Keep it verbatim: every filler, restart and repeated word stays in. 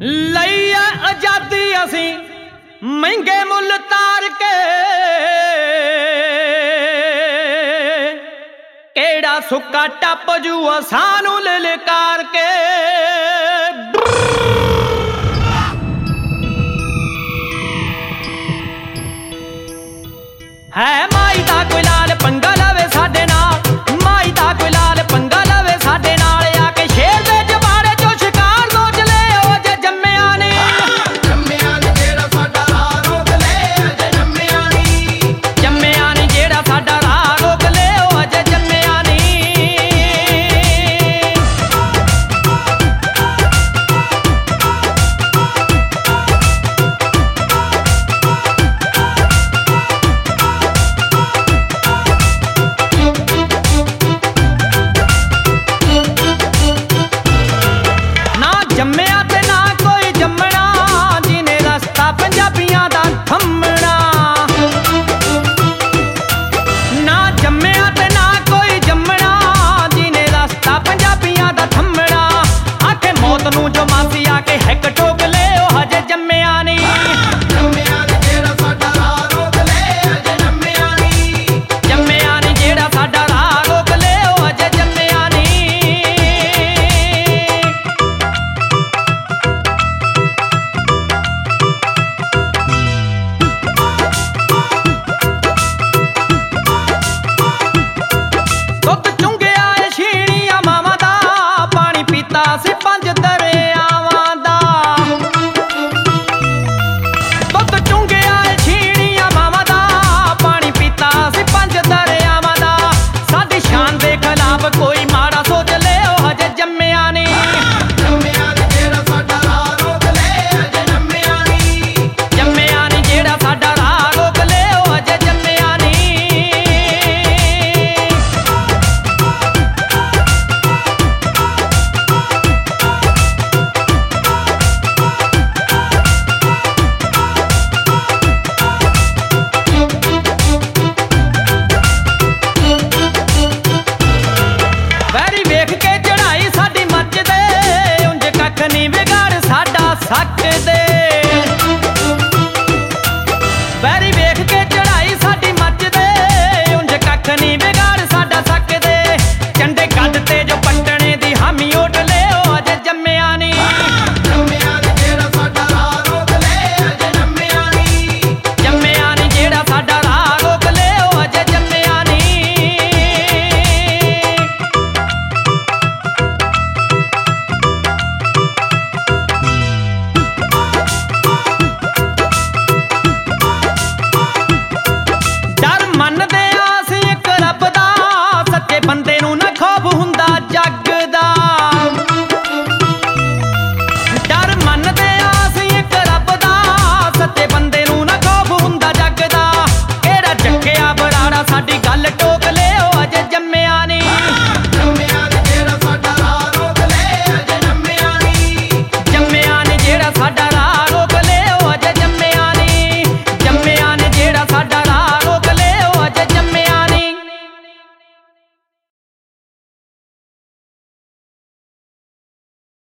ਲਈ ਐ ਆਜ਼ਾਦੀ ਅਸੀਂ ਮਹਿੰਗੇ ਮੁੱਲ ਤਾਰ ਕੇ, ਕਿਹੜਾ ਸੁੱਕਾ ਟੱਪ ਜੂ ਸਾਨੂੰ ਲਲਕਾਰ ਕੇ। ਹੈ ਮਾਈ ਦਾ ਕੋਈ ਲਾਲ ਪੰਗਾ ਲਵੇ ਸਾਡੇ ਨਾਲ, ਮਾਈ ਦਾ ਕੋਈ ਲਾਲ ਪੰਗਾ ਲਵੇ ਸਾਡੇ ਨਾਲ, ਆ ਕੇ ਸ਼ੇਰ ਦੇ ਜਵਾੜੇ ਚੋਂ ਸ਼ਿਕਾਰ ਲੋਚ ਲੈ ਉਹ ਜੇ ਜੰਮਿਆ ਨੀ। ਜੰਮਿਆ ਨੀ ਜਿਹੜਾ ਸਾਡਾ ਰਾਹ ਰੋਕ ਲੈ ਅਜੇ ਜੰਮਿਆ ਨੀ। ਜੰਮਿਆ ਨੀ ਜਿਹੜਾ ਸਾਡਾ ਰਾਹ ਰੋਕ ਲੈ ਉਹ ਅਜੇ ਜੰਮਿਆ ਨੀ। ਜੰਮਿਆ ਤੇ ਨਾ ਕੋਈ ਜੰਮਣਾ, ਜਿਹਨੇ ਰਸਤਾ ਪੰਜਾਬੀਆਂ ਦਾ ਥੰਮਣਾ। ਨਾ ਜੰਮਿਆ ਤੇ ਨਾ ਕੋਈ ਜੰਮਣਾ, ਜਿਹਨੇ ਰਸਤਾ ਪੰਜਾਬੀਆਂ ਦਾ ਥੰਮਣਾ। ਆਖੇ ਮੌਤ ਨੂੰ ਜੋ ਮਾਸੀ ਆ ਕੇ ਹਿੱਕ ਠੋਕ ਲੈ ਉਹ ਹਜੇ ਜੰਮਿਆ ਨੀ। ਜੰਮਿਆ ਨੀ ਜਿਹੜਾ ਸਾਡਾ ਰਾਹ ਰੋਕ ਲੈ ਅਜੇ ਜੰਮਿਆ ਨੀ। ਜੰਮਿਆ ਨੀ ਜਿਹੜਾ ਸਾਡਾ ਰਾਹ ਰੋਕ ਲੈ ਉਹ ਹਜੇ ਜੰਮਿਆ ਨੀ। ਦੁੱਧ ਚੁੰਗਿਆ ਏ ਛੀਣੀਆਂ ਮਾਵਾਂ ਦਾ, ਪਾਣੀ ਪੀਤਾ ਸੀ ਪੰਜ ਦਰਿਆਵਾਂ ਦਾ। ਦੁੱਧ ਚੁੰਗਿਆ ਏ ਛੀਣੀਆਂ ਮਾਵਾਂ ਦਾ, ਪਾਣੀ ਪੀਤਾ ਸੀ ਪੰਜ ਦਰਿਆਵਾਂ ਦਾ। ਸਾਡੀ ਸ਼ਾਨ ਦੇ ਖਿਲਾਫ ਕੋਈ ਮਾੜਾ ਸੋਚ ਲੈ ਉਹ ਹਜੇ ਜੰਮਿਆ ਨੀ। ਜੰਮਿਆ ਨੀ ਜਿਹੜਾ ਸਾਡਾ ਰਾਹ ਰੋਕ ਲੈ ਅਜੇ ਜੰਮਿਆ ਨੀ। ਜੰਮਿਆ ਨੀ ਜਿਹੜਾ ਸਾਡਾ ਰਾਹ ਰੋਕ ਲੈ ਉਹ ਹਜੇ ਜੰਮਿਆ ਨੀ। ਵੈਰੀ ਵੇਖ ਕੇ ਚੜਾਈ ਸਾਡੀ ਮੱਚਦੇ, ਉਂਝ ਕੱਖ ਨਹੀਂ ਵਿਗਾੜ ਸਾਡਾ ਸਕਦੇ।